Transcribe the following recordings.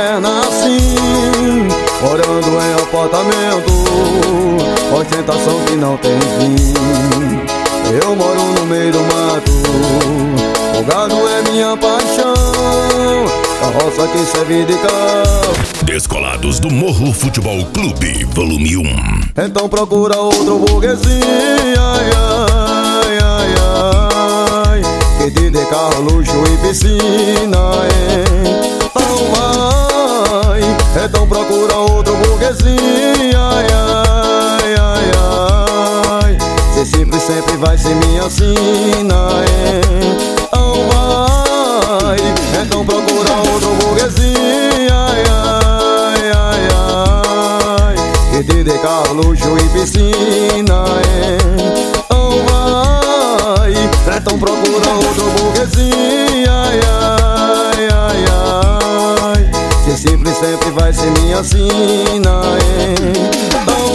moderna assim, morando em apartamento, ostentação que não tem fim. Eu moro no meio do mato, o gado é minha paixão, carroça que serve de carro. Descolados do Morro Futebol Clube, volume 1. Então procura outro burguesinho, ai, ai, ai, ai, que te dê carro, luxo e piscina, hein? Então vai, então procura outro burguesinho, ai, ai, ai, ai, ser simples sempre vai ser minha sina, hein? Então vai, então procura outro burguesinho, ai, ai, ai, ai, que te dê carro, luxo e piscina, hein? Então vai, então procura outro burguesinho, ai, ai, ai, ai, ser simples sempre vai ser minha sina, hein? Então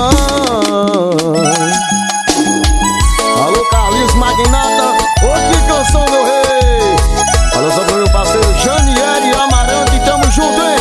vai. Alô, Carlinhos Magnata, ô que canção, meu rei. Olha só pro meu parceiro Janieri Amarante, tamo junto, hein?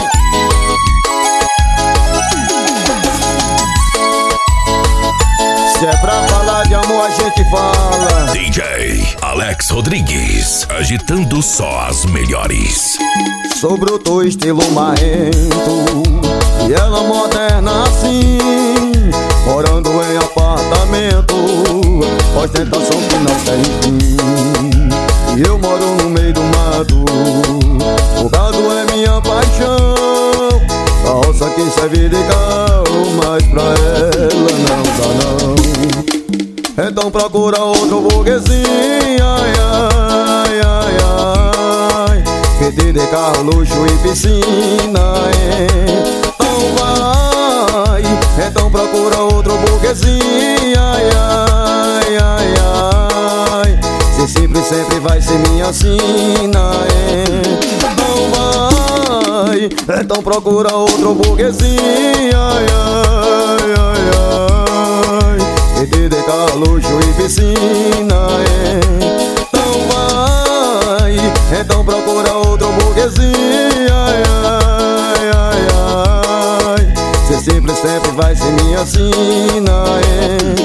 Se é pra falar de amor a gente fala. DJ Alex Rodrigues, agitando só as melhores. Sou bruto, estilo marrento, e ela moderna assim, morando em apartamento, ostentação que não tem fim. E eu moro no meio do mato, o gado é minha paixão, carroça que serve de carro, mas pra ela não dá não. Então procura outro burguesinho, ai, ai, ai, ai, que te dê carro, luxo e piscina, hein? Então vai, então procura outro burguesinho, ai, ai, ai, ai, ser simples sempre vai ser minha sina, hein? Então vai, então procura outro burguesinho, ai, ai, ai, ai, que te dê carro, luxo e piscina, hein? Então vai, então procura outro burguesinho, ai, ai, ai, ai, ser simples sempre vai ser minha sina, hein?